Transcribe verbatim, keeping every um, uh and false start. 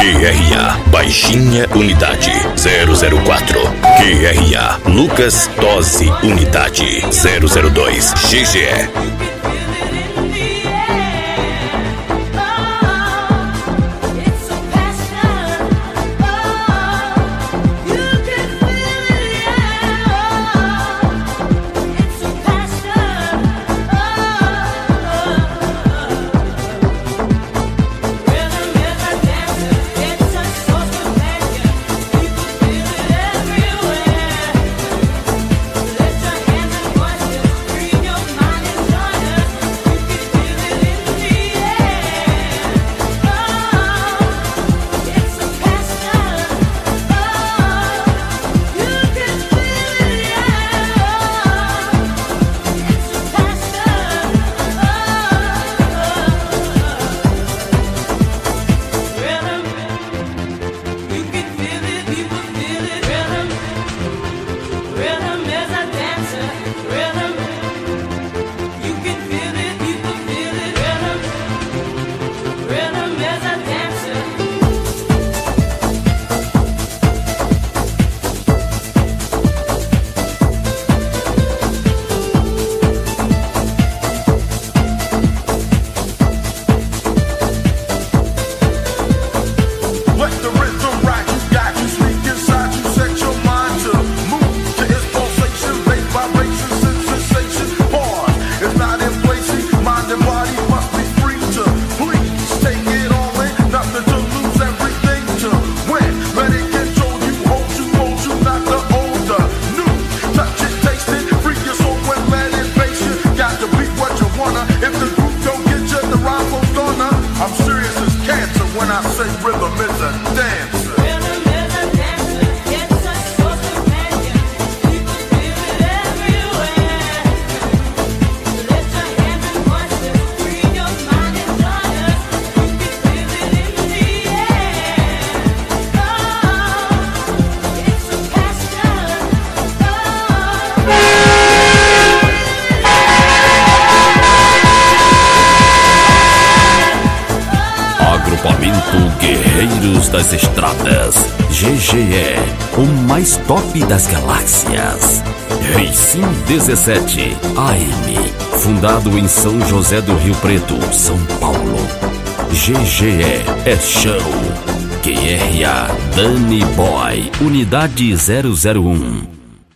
Q R A Baixinha Unidade zero zero quatro. Q R A Lucas Tosi Unidade zero zero dois. G G E. When I say rhythm is a dancer. Rhythm is a dancer. It's a social companion. People feel it everywhere. Lift your hands and voices. Free your mind and join us. You can feel it in the air. Oh, it's a passion. Agrupamento Guerreiros das Estradas, G G E, o mais top das galáxias. Racing dezessete A M, fundado em São José do Rio Preto, São Paulo. G G E é show. Q R A Danny Boy, Unidade zero zero um.